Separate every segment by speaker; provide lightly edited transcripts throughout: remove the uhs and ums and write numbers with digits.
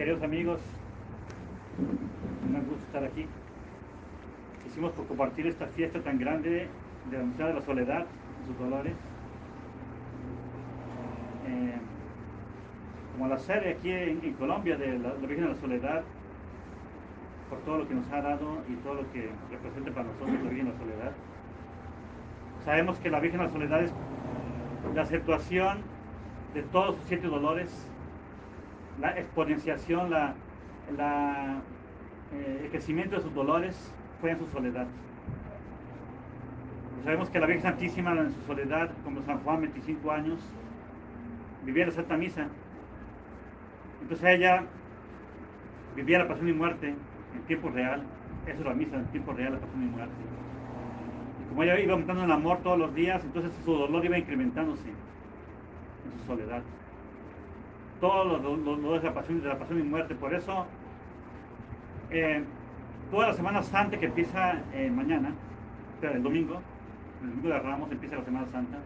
Speaker 1: queridos amigos, un gusto estar aquí. Hicimos por compartir esta fiesta tan grande de la Amistad de la Soledad y sus dolores. Como la sede aquí en Colombia de la Virgen de la Soledad, por todo lo que nos ha dado y todo lo que representa para nosotros la Virgen de la Soledad. Sabemos que la Virgen de la Soledad es la acentuación de todos sus 7 dolores, la exponenciación, el crecimiento de sus dolores fue en su soledad. Sabemos que la Virgen Santísima en su soledad, como San Juan, 25 años, vivía la Santa Misa. Entonces ella vivía la pasión y muerte en tiempo real. Eso es la misa, en tiempo real, la pasión y muerte. Y como ella iba aumentando en amor todos los días, entonces su dolor iba incrementándose en su soledad. Todos los dolores de la pasión y muerte. Por eso, toda la Semana Santa que empieza mañana, o sea, el domingo de Ramos empieza la Semana Santa,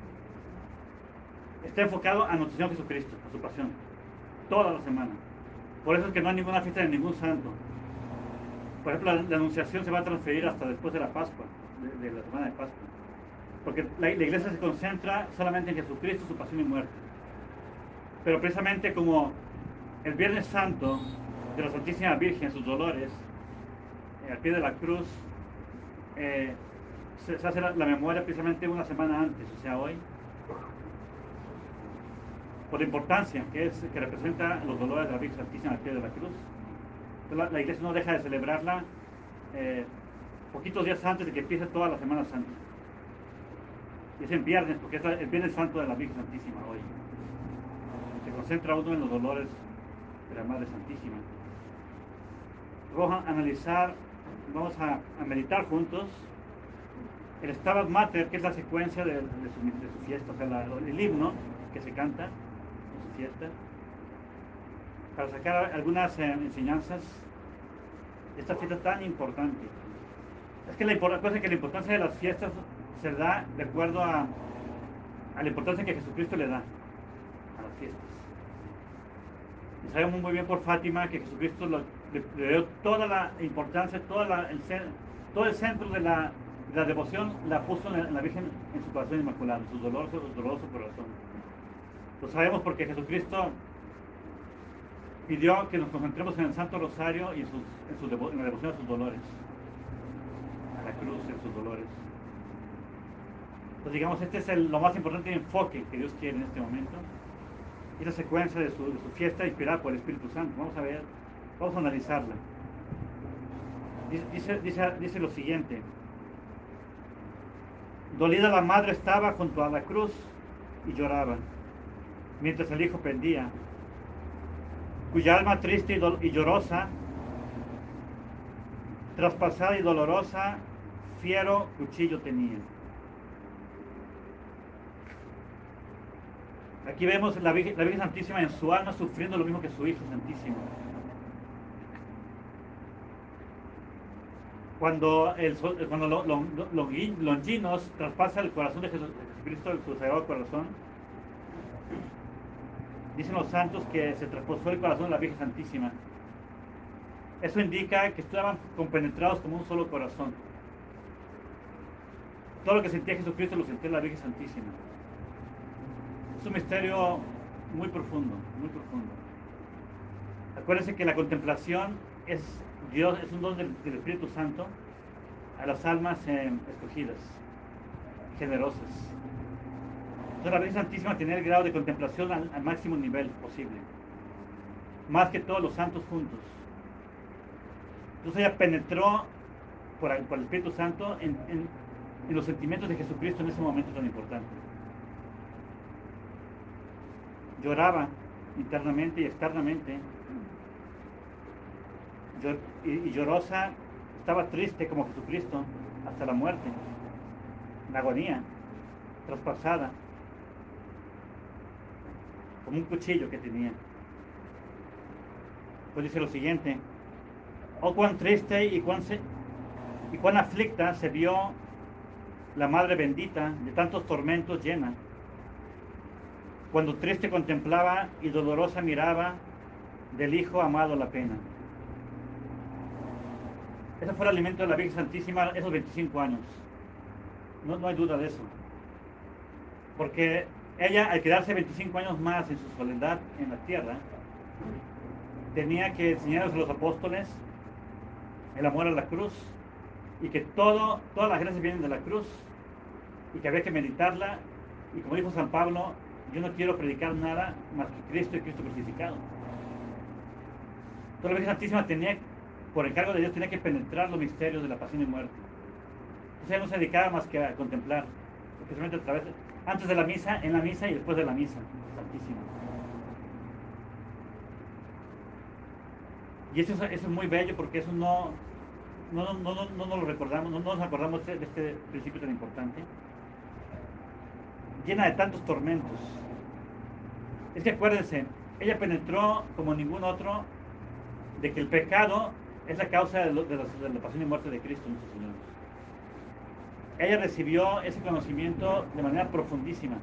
Speaker 1: está enfocado a nuestro Señor Jesucristo, a su pasión, toda la semana. Por eso es que no hay ninguna fiesta de ningún santo. Por ejemplo, la Anunciación se va a transferir hasta después de la Pascua, de la semana de Pascua. Porque la iglesia se concentra solamente en Jesucristo, su pasión y muerte. Pero precisamente como el Viernes Santo de la Santísima Virgen, sus dolores, al pie de la cruz, se hace la memoria precisamente una semana antes, o sea, hoy, por la importancia que representa los dolores de la Virgen Santísima al pie de la cruz. Entonces, la iglesia no deja de celebrarla poquitos días antes de que empiece toda la Semana Santa. Y es en viernes, porque es el Viernes Santo de la Virgen Santísima hoy. Se concentra uno en los dolores de la Madre Santísima. Vamos a analizar, vamos a meditar juntos el Stabat Mater, que es la secuencia de su fiesta, o sea, el himno que se canta en su fiesta, para sacar algunas enseñanzas de esta fiesta tan importante. Es que la cosa es que la importancia de las fiestas se da de acuerdo a la importancia que Jesucristo le da a las fiestas. Y sabemos muy bien por Fátima que Jesucristo le dio toda la importancia, todo el centro de la devoción la puso en la Virgen, en su corazón inmaculado, en su doloroso corazón. Lo sabemos porque Jesucristo pidió que nos concentremos en el Santo Rosario y en la devoción a sus dolores, a la cruz, en sus dolores. Entonces, digamos, este es lo más importante enfoque que Dios quiere en este momento. Y la secuencia de su fiesta inspirada por el Espíritu Santo. Vamos a analizarla. Dice lo siguiente: dolida la madre estaba junto a la cruz y lloraba, mientras el hijo pendía, cuya alma triste y llorosa, traspasada y dolorosa, fiero cuchillo tenía. Aquí vemos la Virgen Santísima en su alma sufriendo lo mismo que su Hijo Santísimo. Cuando Longinos traspasa el corazón de Jesucristo, su sagrado corazón, dicen los santos que se traspasó el corazón de la Virgen Santísima. Eso indica que estaban compenetrados como un solo corazón. Todo lo que sentía Jesucristo lo sentía la Virgen Santísima. Es un misterio muy profundo, muy profundo. Acuérdense que la contemplación es un don del Espíritu Santo a las almas escogidas, generosas. Entonces la Virgen Santísima tenía el grado de contemplación al máximo nivel posible, más que todos los santos juntos. Entonces ella penetró por el Espíritu Santo en los sentimientos de Jesucristo en ese momento tan importante. Lloraba internamente y externamente, y llorosa, estaba triste como Jesucristo hasta la muerte, en agonía, traspasada, como un cuchillo que tenía. Pues dice lo siguiente: oh, cuán triste y cuán aflicta se vio la Madre bendita, de tantos tormentos llena, cuando triste contemplaba y dolorosa miraba del Hijo amado la pena. Ese fue el alimento de la Virgen Santísima esos 25 años. No hay duda de eso. Porque ella, al quedarse 25 años más en su soledad en la tierra, tenía que enseñarles a los apóstoles el amor a la cruz y que todas las gracias vienen de la cruz y que había que meditarla. Y como dijo San Pablo, yo no quiero predicar nada más que Cristo y Cristo crucificado. Entonces la Virgen Santísima tenía, por encargo de Dios, tenía que penetrar los misterios de la pasión y muerte. Entonces ella no se dedicaba más que a contemplar, especialmente a través antes de la misa, en la misa y después de la misa Santísima. Y eso es muy bello porque eso no lo recordamos, no nos acordamos de este principio tan importante. Llena de tantos tormentos. Es que acuérdense, ella penetró como ningún otro de que el pecado es la causa de la pasión y muerte de Cristo nuestro Señor. Ella recibió ese conocimiento de manera profundísima.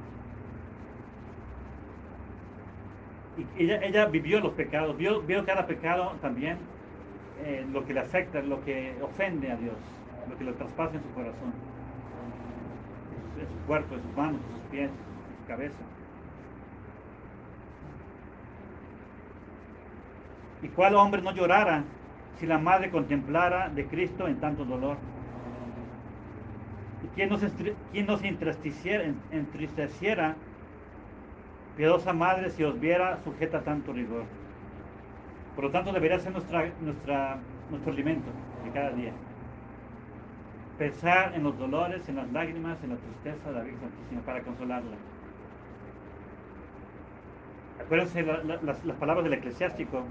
Speaker 1: Y ella vivió los pecados, vio cada pecado también, lo que le afecta, lo que ofende a Dios, lo que le traspasa en su corazón, en su cuerpo, en sus manos, en sus pies, en su cabeza. ¿Y cuál hombre no llorara si la madre contemplara de Cristo en tanto dolor? ¿Y quién no se entristeciera, piadosa madre, si os viera sujeta a tanto rigor? Por lo tanto, debería ser nuestro alimento de cada día. Pensar en los dolores, en las lágrimas, en la tristeza de la Virgen Santísima para consolarla. Acuérdense las palabras del eclesiástico.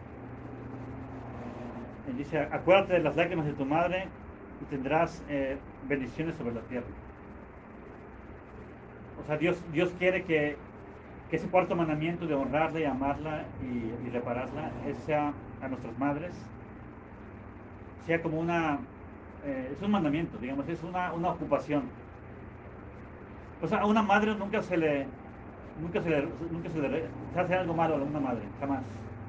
Speaker 1: Él dice, acuérdate de las lágrimas de tu madre y tendrás bendiciones sobre la tierra. O sea, Dios quiere que ese cuarto mandamiento de honrarla y amarla y repararla sea a nuestras madres, sea como es un mandamiento, digamos, es una ocupación. O sea, a una madre nunca se hace algo malo a una madre, jamás.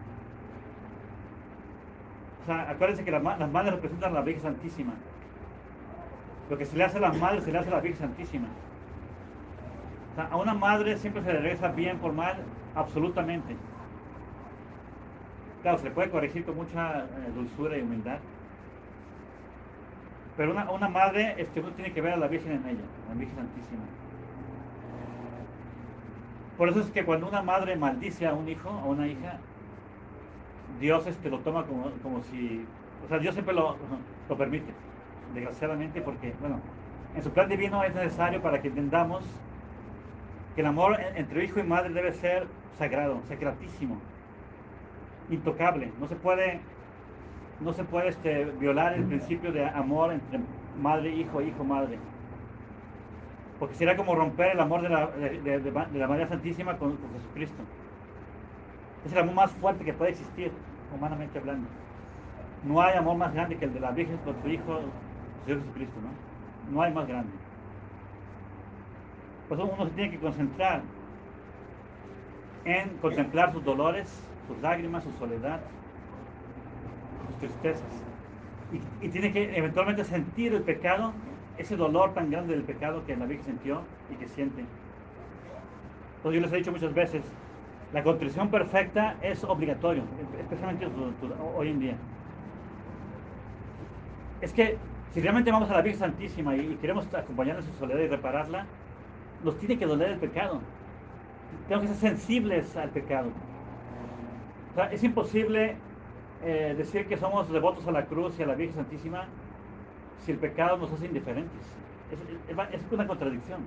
Speaker 1: O sea, acuérdense que las madres representan a la Virgen Santísima. Lo que se le hace a las madres se le hace a la Virgen Santísima. O sea, a una madre siempre se le regresa bien por mal, absolutamente. Claro, se le puede corregir con mucha dulzura y humildad. Pero una madre, uno tiene que ver a la Virgen en ella, a la Virgen Santísima. Por eso es que cuando una madre maldice a un hijo, a una hija, Dios lo toma como si... O sea, Dios siempre lo permite, desgraciadamente, porque, bueno, en su plan divino es necesario para que entendamos que el amor entre hijo y madre debe ser sagrado, sacratísimo, intocable. No se puede violar el principio de amor entre madre e hijo madre. Porque será como romper el amor de la María Santísima con Jesucristo. Es el amor más fuerte que puede existir, humanamente hablando. No hay amor más grande que el de la Virgen con su Hijo, Señor Jesucristo, ¿no? No hay más grande. Por eso uno se tiene que concentrar en contemplar sus dolores, sus lágrimas, su soledad, sus tristezas. Y tiene que eventualmente sentir el pecado, ese dolor tan grande del pecado que la Virgen sintió y que siente. Entonces yo les he dicho muchas veces, la contrición perfecta es obligatorio, especialmente hoy en día. Es que si realmente vamos a la Virgen Santísima y queremos acompañarla en su soledad y repararla, nos tiene que doler el pecado. Tenemos que ser sensibles al pecado. O sea, es imposible decir que somos devotos a la cruz y a la Virgen Santísima si el pecado nos hace indiferentes. Es una contradicción.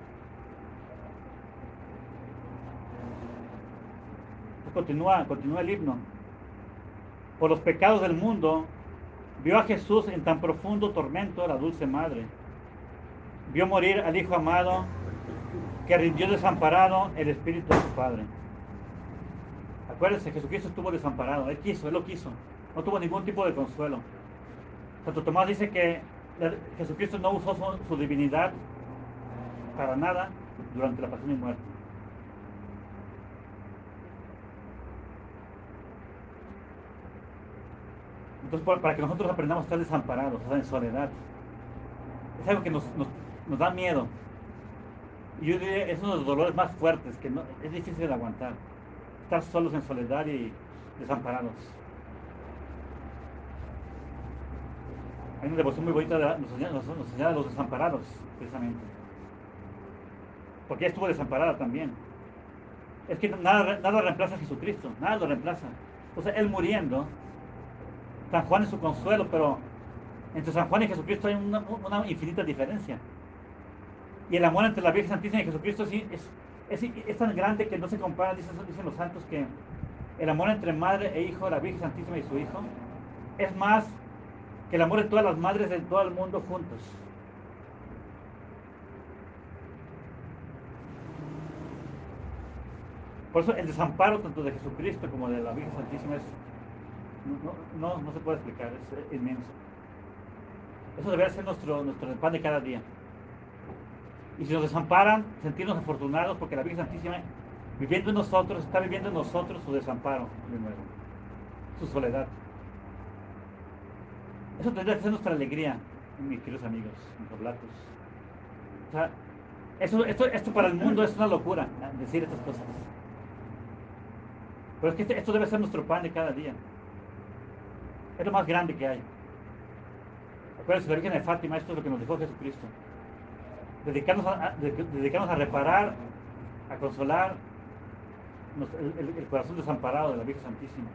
Speaker 1: Continúa el himno. Por los pecados del mundo, vio a Jesús en tan profundo tormento la dulce madre. Vio morir al Hijo amado, que rindió desamparado el espíritu de su Padre. Acuérdense, Jesucristo estuvo desamparado, Él lo quiso, no tuvo ningún tipo de consuelo. Santo Tomás dice que Jesucristo no usó su divinidad para nada durante la pasión y muerte. Entonces, para que nosotros aprendamos a estar desamparados, o sea, en soledad. Es algo que nos da miedo. Y yo diría, es uno de los dolores más fuertes, que es difícil de aguantar. Estar solos en soledad y desamparados. Hay una devoción muy bonita, nos señala a los desamparados, precisamente. Porque ella estuvo desamparada también. Es que nada reemplaza a Jesucristo, nada lo reemplaza. O sea, Él muriendo, San Juan es su consuelo, pero entre San Juan y Jesucristo hay una infinita diferencia. Y el amor entre la Virgen Santísima y Jesucristo es tan grande que no se compara, dicen los santos, que el amor entre madre e hijo, la Virgen Santísima y su hijo, es más que el amor de todas las madres de todo el mundo juntos. Por eso el desamparo tanto de Jesucristo como de la Virgen Santísima no se puede explicar, es inmenso. Eso debería ser nuestro pan de cada día. Y si nos desamparan, sentirnos afortunados porque la Virgen Santísima, viviendo en nosotros, está viviendo en nosotros su desamparo de nuevo, su soledad. Eso tendría que ser nuestra alegría, mis queridos amigos, mis oblatos. O sea, esto para el mundo es una locura, decir estas cosas. Pero es que esto debe ser nuestro pan de cada día. Es lo más grande que hay. Acuérdense, la Virgen de Fátima, esto es lo que nos dejó Jesucristo. Dedicarnos a reparar, a consolar el corazón desamparado de la Virgen Santísima.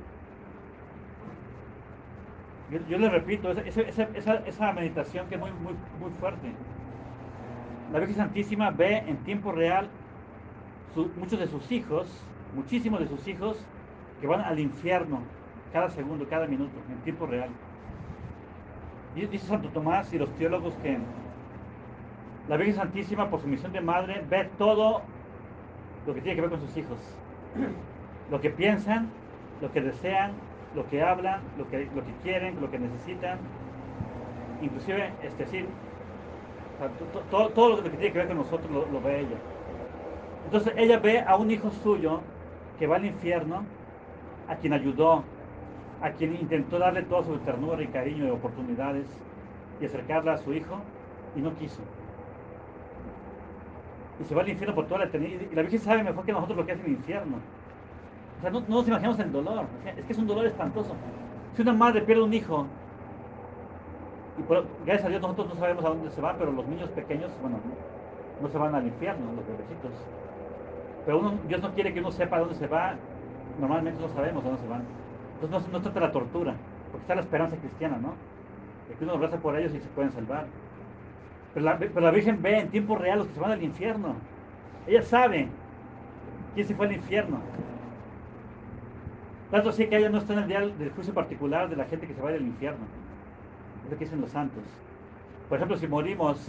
Speaker 1: Yo le repito, esa meditación que es muy fuerte. La Virgen Santísima ve en tiempo real muchos de sus hijos, muchísimos de sus hijos, que van al infierno cada segundo, cada minuto, en tiempo real. Y dice Santo Tomás y los teólogos que la Virgen Santísima, por su misión de madre, ve todo lo que tiene que ver con sus hijos. Lo que piensan, lo que desean, lo que hablan, lo que quieren, lo que necesitan. Inclusive, sí, o sea, todo lo que tiene que ver con nosotros lo ve ella. Entonces ella ve a un hijo suyo que va al infierno, a quien ayudó, a quien intentó darle toda su ternura y cariño y oportunidades y acercarla a su hijo y no quiso. Y se va al infierno por toda la eternidad. Y la Virgen sabe mejor que nosotros lo que es el infierno. O sea, no nos imaginamos el dolor. O sea, es que es un dolor espantoso. Si una madre pierde un hijo, y gracias a Dios nosotros no sabemos a dónde se va, pero los niños pequeños, bueno, no se van al infierno, los bebecitos. Pero Dios no quiere que uno sepa a dónde se va. Normalmente no sabemos a dónde se van. Entonces no trata la tortura, porque está la esperanza cristiana, ¿no? De que uno reza por ellos y se pueden salvar. Pero la Virgen ve en tiempo real los que se van al infierno. Ella sabe quién se fue al infierno. Tanto así que ella no está en el día del juicio particular de la gente que se va del infierno. Es lo que dicen los santos. Por ejemplo, si morimos,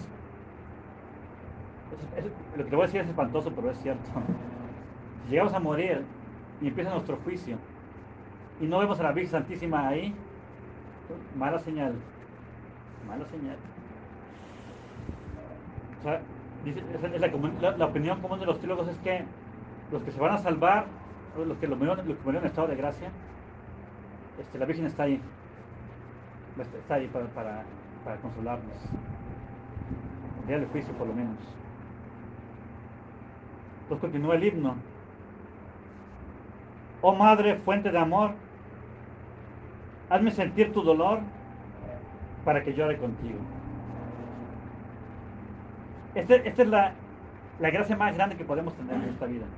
Speaker 1: lo que te voy a decir es espantoso, pero es cierto. Si llegamos a morir y empieza nuestro juicio y no vemos a la Virgen Santísima ahí, mala señal. Mala señal. O sea, la opinión común de los teólogos es que los que se van a salvar, los que murieron en estado de gracia, la Virgen está ahí. Está ahí para consolarnos. El día del juicio, por lo menos. Entonces continúa el himno. Oh Madre, fuente de amor, hazme sentir tu dolor para que llore contigo. Esta es la gracia más grande que podemos tener en esta vida.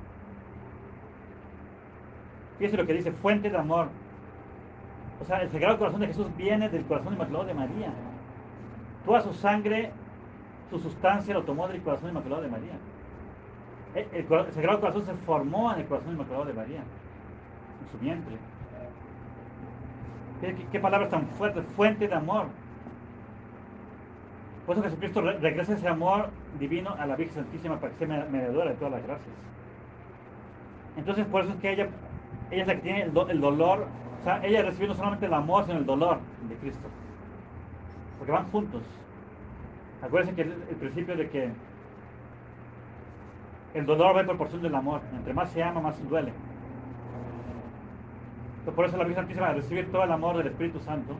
Speaker 1: Fíjese lo que dice, fuente de amor. O sea, el Sagrado Corazón de Jesús viene del corazón inmaculado de María. Toda su sangre, su sustancia lo tomó del corazón inmaculado de María. El Sagrado Corazón se formó en el corazón inmaculado de María, en su vientre. ¿Qué palabras tan fuertes? Fuente de amor. Por eso Jesucristo regresa ese amor divino a la Virgen Santísima para que sea mediadora de todas las gracias. Entonces, por eso es que ella es la que tiene el dolor. O sea, ella recibe no solamente el amor, sino el dolor de Cristo. Porque van juntos. Acuérdense que el principio de que el dolor va en proporción del amor. Entre más se ama, más duele. Entonces, por eso la Virgen Santísima, al recibir todo el amor del Espíritu Santo,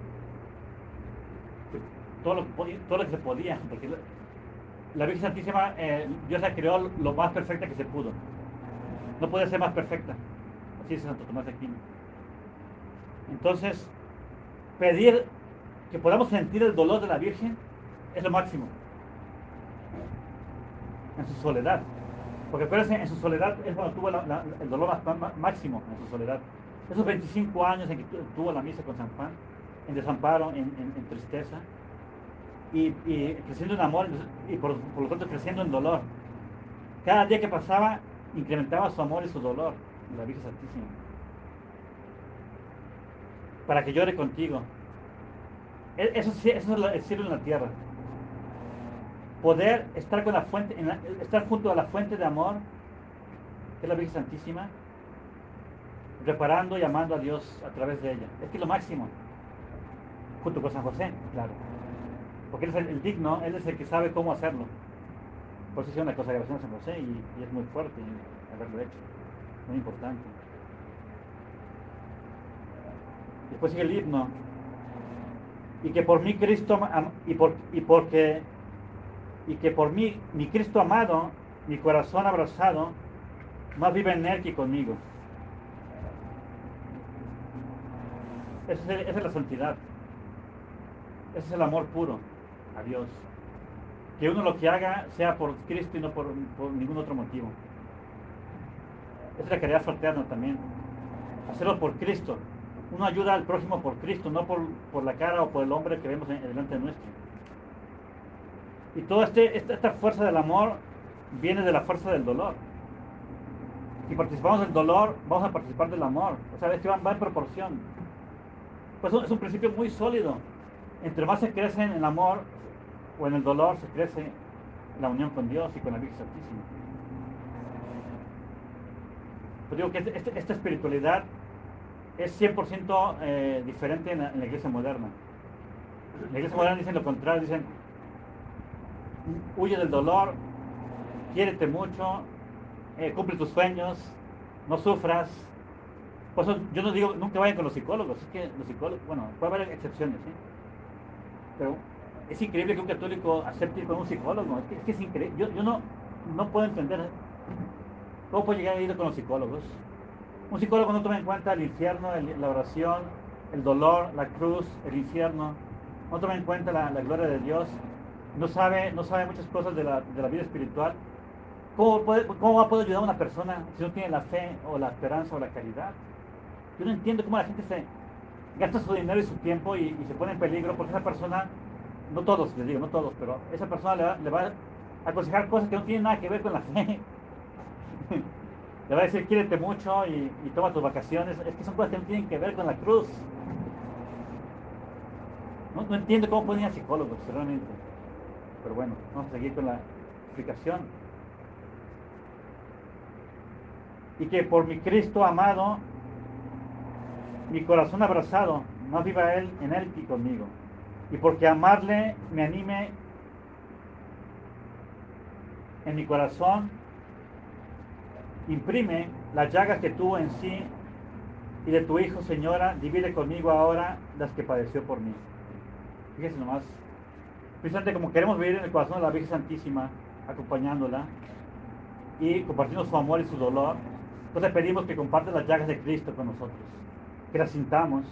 Speaker 1: pues, todo lo que se podía, porque la Virgen Santísima, Dios la creó lo más perfecta que se pudo. No puede ser más perfecta. Así dice Santo Tomás de Aquino. Entonces, pedir que podamos sentir el dolor de la Virgen es lo máximo. En su soledad. Porque acuérdense, en su soledad es cuando tuvo el dolor máximo, en su soledad. Esos 25 años en que tuvo la misa con San Juan, en desamparo, en tristeza, y creciendo en amor, y por lo tanto creciendo en dolor. Cada día que pasaba, incrementaba su amor y su dolor, la Virgen Santísima. Para que llore contigo. Eso es el cielo en la tierra. Poder estar con la fuente, estar junto a la fuente de amor, que es la Virgen Santísima, reparando y amando a Dios a través de ella. Es que es lo máximo. Junto con San José, claro. Porque él es el digno, él es el que sabe cómo hacerlo. Por eso hizo una consagración a San José y es muy fuerte haberlo hecho. Muy importante. Después sigue el himno. Y que por mí Cristo, y que por mí, mi Cristo amado, mi corazón abrazado, más vive en él que conmigo. Esa es la santidad. Ese es el amor puro a Dios. Que uno lo que haga sea por Cristo y no por ningún otro motivo. Esa es la caridad fraterna también. Hacerlo por Cristo. Uno ayuda al prójimo por Cristo, no por la cara o por el hombre que vemos delante de nuestro. Y toda esta fuerza del amor viene de la fuerza del dolor. Si participamos del dolor, vamos a participar del amor. O sea, es que va en proporción. Pues es un principio muy sólido. Entre más se crece en el amor o en el dolor, se crece la unión con Dios y con la Virgen Santísima. Pues digo que esta espiritualidad es 100% diferente en la iglesia moderna. La iglesia moderna dicen lo contrario, dicen, huye del dolor, quiérete mucho, cumple tus sueños, no sufras. Por eso yo no digo, nunca vayan con los psicólogos, es que los psicólogos, bueno, puede haber excepciones, ¿sí? Pero es increíble que un católico acepte ir con un psicólogo, es que es increíble, yo no puedo entender cómo puede llegar a ir con los psicólogos. Un psicólogo no toma en cuenta el infierno, la oración, el dolor, la cruz, el infierno, no toma en cuenta la gloria de Dios, no sabe muchas cosas de la vida espiritual. ¿Cómo va a poder ayudar a una persona si no tiene la fe o la esperanza o la caridad? Yo no entiendo cómo la gente se gasta su dinero y su tiempo y se pone en peligro porque esa persona, no todos, les digo, no todos, pero esa persona le va a aconsejar cosas que no tienen nada que ver con la fe. Le va a decir, quiérete mucho y toma tus vacaciones. Es que son cosas que no tienen que ver con la cruz. No entiendo cómo pueden ir a psicólogos, realmente. Pero bueno, vamos a seguir con la explicación. Y que por mi Cristo amado, mi corazón abrazado, más viva Él en Él que conmigo. Y porque amarle me anime en mi corazón, imprime las llagas que tuvo en sí y de tu Hijo, Señora, divide conmigo ahora las que padeció por mí. Fíjese nomás, precisamente como queremos vivir en el corazón de la Virgen Santísima, acompañándola y compartiendo su amor y su dolor, entonces le pedimos que comparte las llagas de Cristo con nosotros, que las sintamos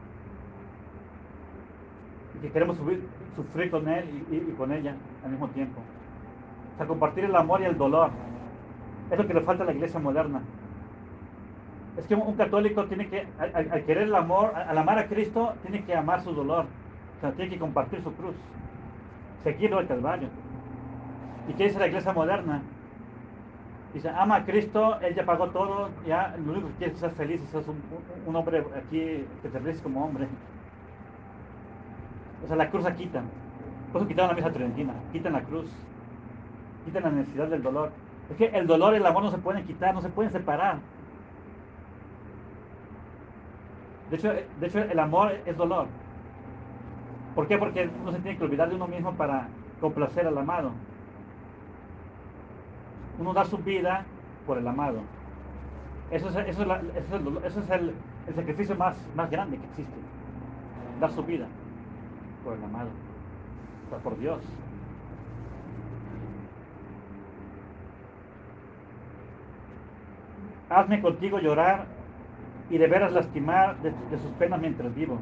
Speaker 1: y que queremos sufrir con Él y con ella al mismo tiempo. O sea, compartir el amor y el dolor. Es lo que le falta a la iglesia moderna. Es que un católico tiene que, al querer el amor, al amar a Cristo, tiene que amar su dolor. O sea, tiene que compartir su cruz. Seguirlo al Calvario. ¿Y qué dice la iglesia moderna? Dice, ama a Cristo, Él ya pagó todo, ya lo único que quieres es ser feliz, y seas un hombre aquí que te ríes como hombre. O sea, la cruz la quitan. Por eso quitaron la misa tridentina, quitan la cruz, quitan la necesidad del dolor. Es que el dolor y el amor no se pueden quitar, no se pueden separar. De hecho el amor es dolor. ¿Por qué? Porque uno se tiene que olvidar de uno mismo para complacer al amado. Uno da su vida por el amado. Eso es el sacrificio más grande que existe. Dar su vida por el amado, o sea, por Dios. Hazme contigo llorar y de veras lastimar de sus penas mientras vivo.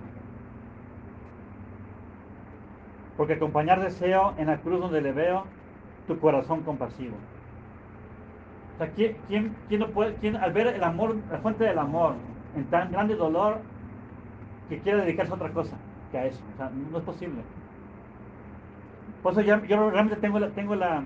Speaker 1: Porque acompañar deseo en la cruz donde le veo tu corazón compasivo. O sea, ¿quién no puede, al ver el amor, la fuente del amor, en tan grande dolor, que quiere dedicarse a otra cosa que a eso? O sea, no es posible. Por eso yo realmente tengo la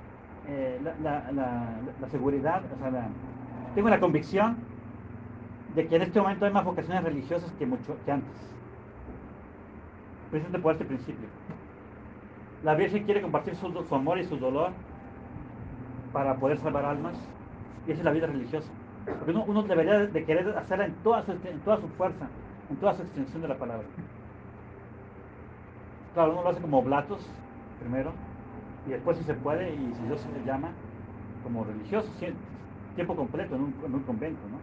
Speaker 1: seguridad, o sea, tengo la convicción de que en este momento hay más vocaciones religiosas que antes. Precisamente por este principio. La Virgen quiere compartir su amor y su dolor para poder salvar almas, y esa es la vida religiosa. Porque uno debería de querer hacerla en toda su fuerza, en toda su extensión de la palabra. Claro, uno lo hace como oblatos primero, y después si se puede, y si Dios se le llama, como religioso, tiempo completo en un convento, ¿no?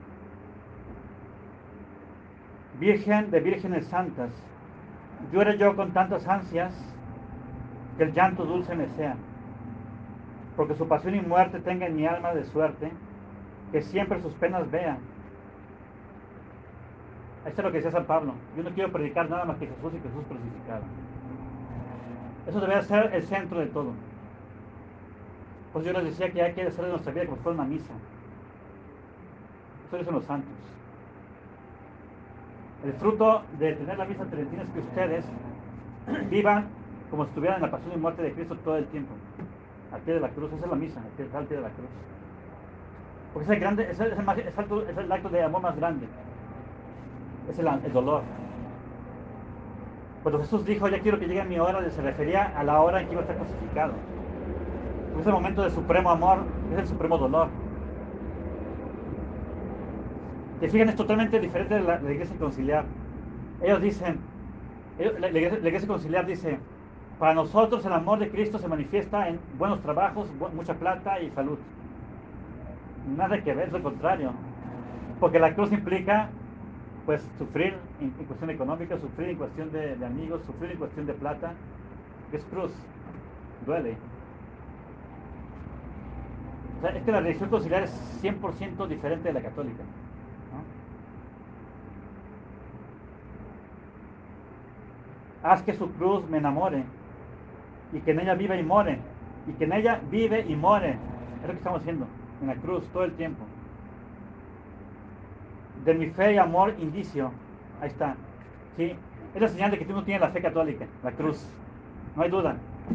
Speaker 1: Virgen de vírgenes santas, llore yo con tantas ansias, que el llanto dulce me sea, porque su pasión y muerte tenga en mi alma de suerte, que siempre sus penas vea. Esto es lo que decía San Pablo: yo no quiero predicar nada más que Jesús y Jesús crucificado. Eso debe ser el centro de todo. Pues yo les decía que hay que hacer de nuestra vida como si fuera una misa. Eso dicen los santos. El fruto de tener la misa tridentina es que ustedes vivan como si estuvieran en la pasión y muerte de Cristo todo el tiempo, al pie de la cruz. Esa es la misa, al pie de la cruz. Porque es el acto de amor más grande. Es el dolor. Cuando Jesús dijo, ya quiero que llegue mi hora, se refería a la hora en que iba a estar crucificado. Porque es el momento de supremo amor, es el supremo dolor. Que fíjense, es totalmente diferente de la iglesia conciliar. Ellos dicen, la iglesia conciliar dice: para nosotros el amor de Cristo se manifiesta en buenos trabajos, mucha plata y salud. Nada que ver, es lo contrario. Porque la cruz implica, pues, sufrir en cuestión económica, sufrir en cuestión de amigos, sufrir en cuestión de plata. Es cruz, duele. O sea, es que la religión conciliar es 100% diferente de la católica, ¿no? Haz que su cruz me enamore, y que en ella vive y more, y que en ella vive y more. Es lo que estamos haciendo en la cruz todo el tiempo. De mi fe y amor indicio. Ahí está. ¿Sí? Es la señal de que tú no tienes la fe católica, la cruz. No hay duda.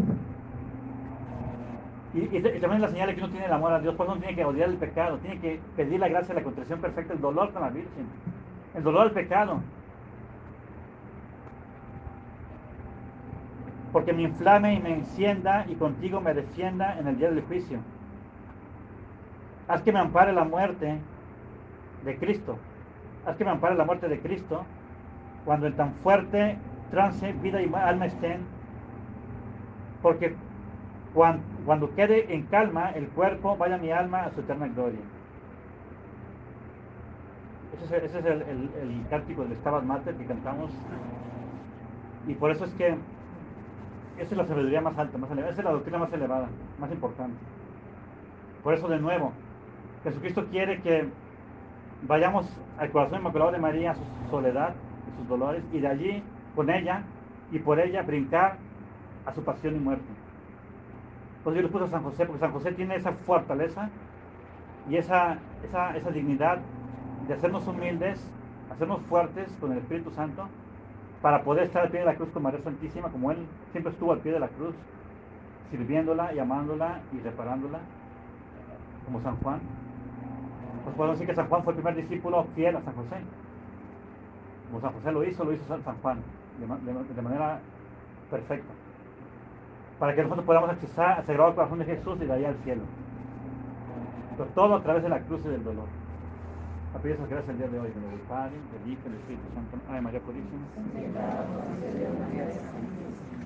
Speaker 1: Y también es la señal de que uno tiene el amor a Dios. Por eso uno tiene que odiar el pecado, tiene que pedir la gracia de la contrición perfecta, el dolor con la Virgen, el dolor al pecado. Porque me inflame y me encienda, y contigo me defienda en el día del juicio. Haz que me ampare la muerte de Cristo. Haz que me ampare la muerte de Cristo, cuando en tan fuerte trance vida y alma estén, porque cuando quede en calma el cuerpo, vaya mi alma a su eterna gloria. Ese es el cántico del Stabat Mater que cantamos, y por eso es que esa es la sabiduría más alta, más elevada, esa es la doctrina más elevada, más importante. Por eso, de nuevo, Jesucristo quiere que vayamos al corazón inmaculado de María, a su soledad, a sus dolores, y de allí, con ella y por ella, brincar a su pasión y muerte. Pues yo les puse a San José, porque San José tiene esa fortaleza y esa dignidad de hacernos humildes, hacernos fuertes con el Espíritu Santo, para poder estar al pie de la cruz con María Santísima, como él siempre estuvo al pie de la cruz, sirviéndola y amándola y reparándola, como San Juan. Pues podemos decir que San Juan fue el primer discípulo fiel a San José. Como San José lo hizo San Juan de manera perfecta, para que nosotros podamos accesar al Sagrado Corazón de Jesús y de ahí al cielo. Pero todo a través de la cruz y del dolor. A pedir esas gracias el día de hoy, del Padre, del Hijo y del Espíritu Santo. Ay, María Purísima.